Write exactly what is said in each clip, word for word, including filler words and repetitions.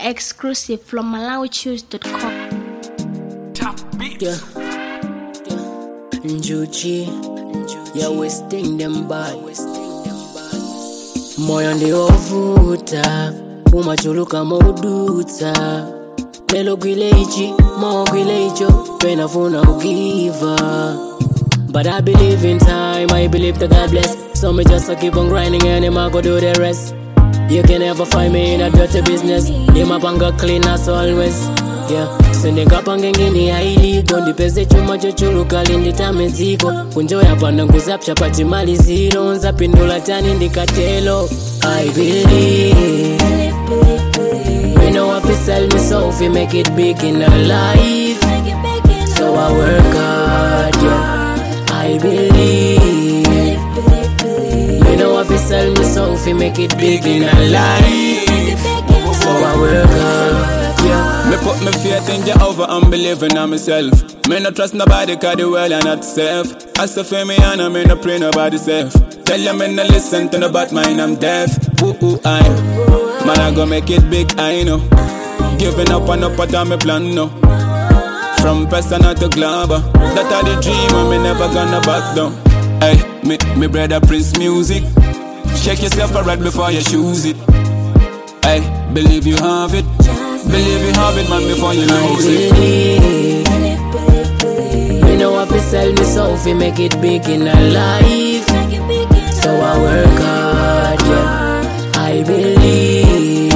Exclusive from Malawi Choose dot com. Top beats. Yeah, yeah. Njuchi, you're wasting them bad. Moyo ndio vuta, umachuluka mauduta. Melo gwile ichi, mo gwile icho, pena funa ugiva. But I believe in time, I believe that God bless. So me just uh, keep on grinding and him I go do the rest. You can never find me in a dirty business. Him up and got clean as always. Yeah, sending up and gengini haili. Gondi pese chuma chochulu kalindi tameziko. Kunjo ya panda nguzapcha pati mali zero. Unza pindula tani ndikatelo. I believe. We know if you sell me so if you make it big in our life. So I work hard, yeah. I believe. We know if you sell me so if you make it big in our life. So I work hard, yeah. Me put my faith in Jehovah and believing on myself. Me no trust nobody cause the world are not safe. I suffer me and I me no pray nobody safe. Tell you me no listen to no bad mind, I'm deaf. Ooh, ooh, I man I go make it big, I know. Giving up and up on me plan, no. From personal to global, that are the dream and me never gonna back down. Hey, me, me brother Prince Music. Shake yourself right before you choose it. Hey, believe you have it. Believe you have it, man, before you lose it. You know if you sell me so if you make it big in our life. So I work hard, yeah. I believe.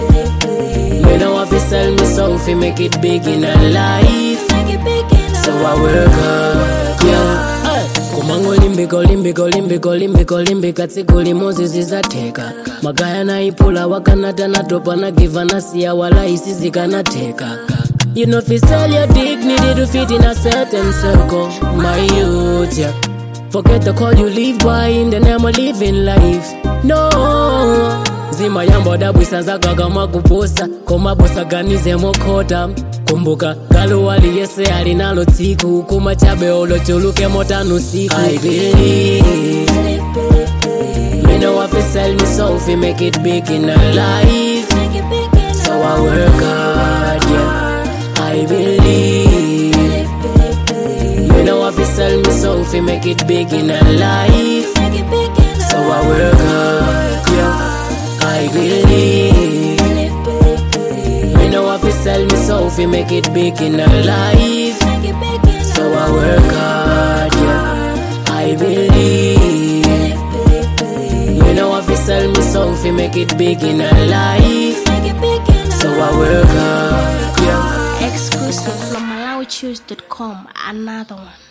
You know if you sell me so if you make it big in our life. So I work hard, yeah. Kumango limbiko limbiko limbiko limbiko limbika tsiguli mozi zizateka. Magaya na ipula wakanata na topa na give na siya wala isi zikanateka. You know if you sell your dignity to fit in a certain circle, my youth, yeah. Forget the call you live by in the name of living life. No. Zima yambo da bwisanza kagama kuposa. Koma bosa ganize mokota. Kumbuka galu wali yese alinalo tiku. Kuma chabe olo chuluke mota nusiku. I believe. Me know if you sell me so if you make it big in our life. So I work hard, yeah. I believe. Me know if you sell me so if you make it big in our life. So I work hard, yeah. I believe. We know if you sell me so if you make it big in our life. So I work hard, yeah. I believe. We know if you sell me so if you make it big in our life. So I work hard, yeah. Exclusive from Malawi Choose dot com. Another one.